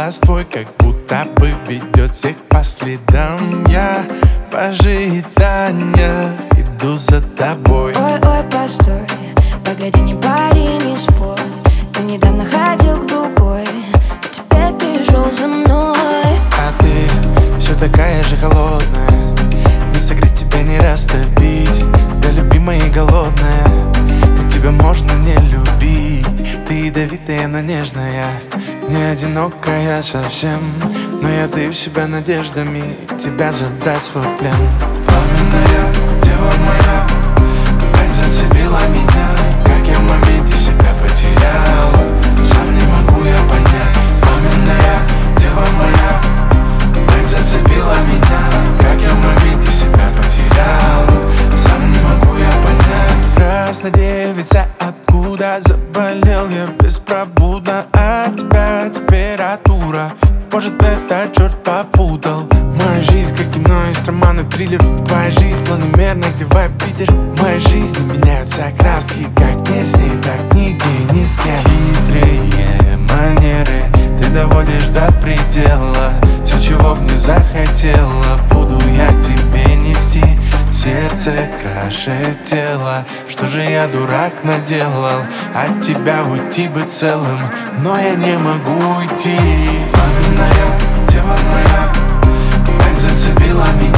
глаз твой как будто бы ведет всех по следам. Я в ожиданиях иду за тобой. Ой-ой, постой, погоди, не пари, не спорь. Ты недавно ходил к другой, а теперь пришел за мной. А ты все такая же холодная, не согреть тебя, не растопить. Да, любимая и голодная, как тебя можно не любить? Ты ядовитая, но нежная, не одинокая совсем. Но я даю себя надеждами тебя забрать в свой плен. Пламенная дева моя, так зацепила меня, как я в моменте себя потерял. Сам не могу я понять. Пламенная дева моя, так зацепила меня, как я в моменте себя потерял. Сам не могу я понять. Красная девица, откуда заболел я беспробудно от тебя температура. Может, это черт попутал. Моя жизнь как кино, есть роман и триллер. Твоя жизнь планомерно, где вайб Питер. В моей жизни меняются краски, как не с ней, так нигде, ни с кем. Хитрые манеры ты доводишь до предела. Все, чего б не захотела, буду я тебе нести. Сердце краше тела. Что же я, дурак, наделал? От тебя уйти бы целым, но я не могу уйти. Пламенная дева моя, так зацепила меня,